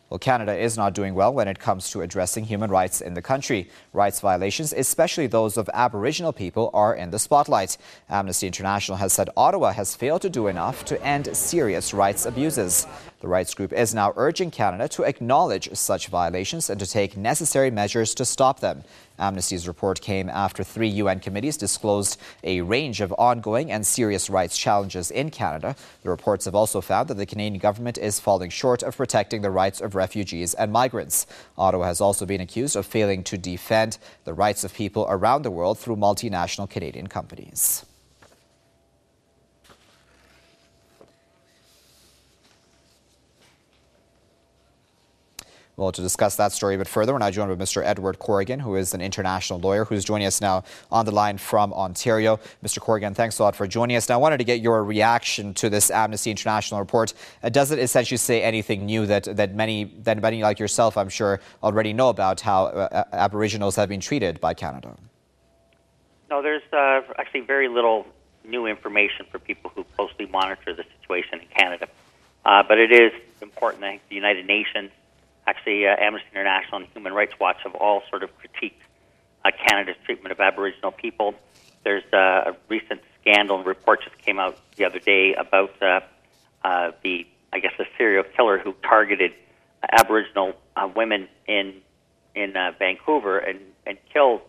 Well, Canada is not doing well when it comes to addressing human rights in the country. Rights violations, especially those of Aboriginal people, are in the spotlight. Amnesty International has said Ottawa has failed to do enough to end serious rights abuses. The rights group is now urging Canada to acknowledge such violations and to take necessary measures to stop them. Amnesty's report came after 3 UN committees disclosed a range of ongoing and serious rights challenges in Canada. The reports have also found that the Canadian government is falling short of protecting the rights of refugees and migrants. Ottawa has also been accused of failing to defend the rights of people around the world through multinational Canadian companies. Well, to discuss that story a bit further, we're now joined by Mr. Edward Corrigan, who is an international lawyer who's joining us now on the line from Ontario. Mr. Corrigan, thanks a lot for joining us. Now, I wanted to get your reaction to this Amnesty International report. Does it essentially say anything new that many like yourself, I'm sure, already know about how Aboriginals have been treated by Canada? No, there's actually very little new information for people who closely monitor the situation in Canada. But it is important. I think the United Nations, actually, Amnesty International and Human Rights Watch have all sort of critiqued Canada's treatment of Aboriginal people. There's a recent scandal and report just came out the other day about the serial killer who targeted Aboriginal women in Vancouver and killed,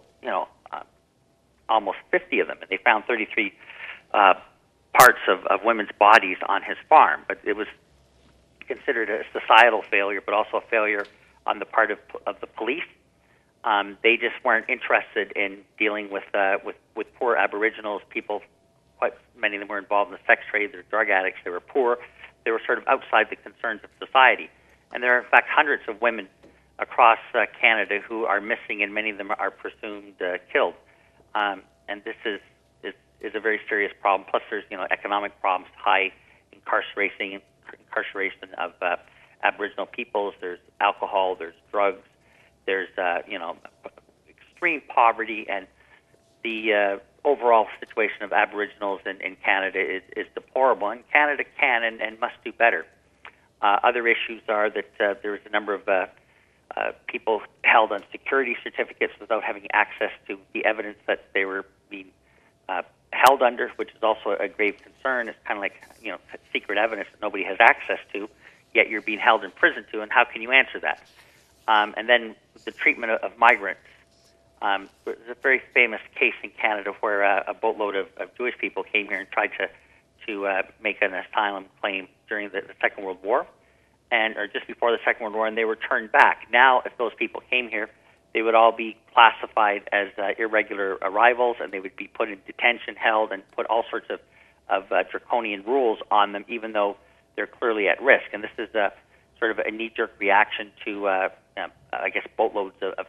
almost 50 of them. And they found 33 parts of women's bodies on his farm. But it was considered a societal failure, but also a failure on the part of the police. They just weren't interested in dealing with poor Aboriginals. People, quite many of them were involved in the sex trade. They're drug addicts. They were poor. They were sort of outside the concerns of society. And there are, in fact, hundreds of women across Canada who are missing, and many of them are presumed killed. And this is a very serious problem. Plus, there's economic problems, high incarceration of Aboriginal peoples. There's alcohol, there's drugs, there's extreme poverty, and the overall situation of Aboriginals in Canada is deplorable. And Canada can and must do better. Other issues are that there is a number of people held on security certificates without having access to the evidence that they were being held under, which is also a grave concern. It's kind of like, secret evidence that nobody has access to, yet you're being held in prison to, and how can you answer that? And then the treatment of migrants. There's a very famous case in Canada where a boatload of Jewish people came here and tried to make an asylum claim during the Second World War, or just before the Second World War, and they were turned back. Now, if those people came here, they would all be classified as irregular arrivals, and they would be put in detention, held, and put all sorts of draconian rules on them, even though they're clearly at risk. And this is sort of a knee-jerk reaction to, boatloads of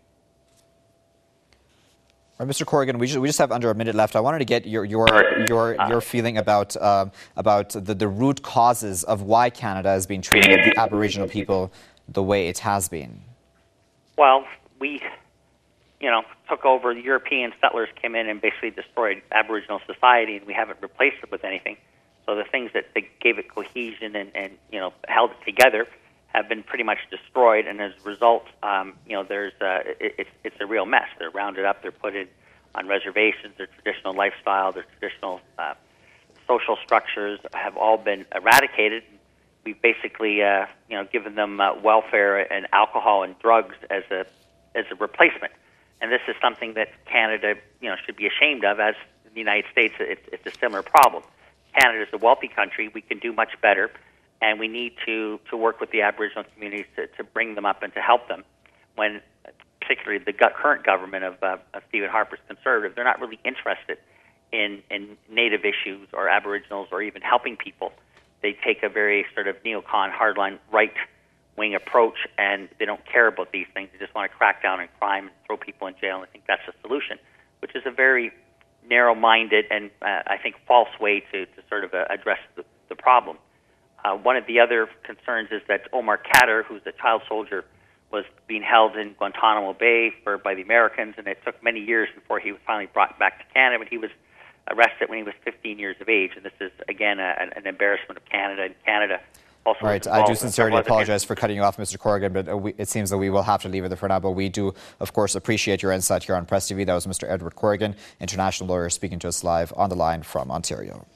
Right, Mr. Corrigan, we just have under a minute left. I wanted to get your feeling about the root causes of why Canada has been treating the Aboriginal people the way it has been. Well, we, took over. The European settlers came in and basically destroyed Aboriginal society, and we haven't replaced it with anything. So the things that they gave it cohesion and held it together have been pretty much destroyed. And as a result, it's a real mess. They're rounded up. They're put in on reservations. Their traditional lifestyle, their traditional social structures have all been eradicated. We've basically, given them welfare and alcohol and drugs as a replacement. And this is something that Canada, should be ashamed of. As in the United States, it's a similar problem. Canada is a wealthy country. We can do much better, and we need to work with the Aboriginal communities to bring them up and to help them. When, particularly the current government of Stephen Harper's Conservative, they're not really interested in Native issues or Aboriginals or even helping people. They take a very sort of neocon, hardline, right-wing approach, and they don't care about these things. They just want to crack down on crime and throw people in jail, and I think that's the solution, which is a very narrow-minded and, I think, false way to sort of address the problem. One of the other concerns is that Omar Khadr, who's a child soldier, was being held in Guantanamo Bay by the Americans, and it took many years before he was finally brought back to Canada, but he was arrested when he was 15 years of age, and this is, again, an embarrassment of Canada. And Canada also. All right, I do sincerely apologize for cutting you off, Mr. Corrigan, but it seems that we will have to leave it there for now. But we do, of course, appreciate your insight here on Press TV. That was Mr. Edward Corrigan, international lawyer, speaking to us live on the line from Ontario.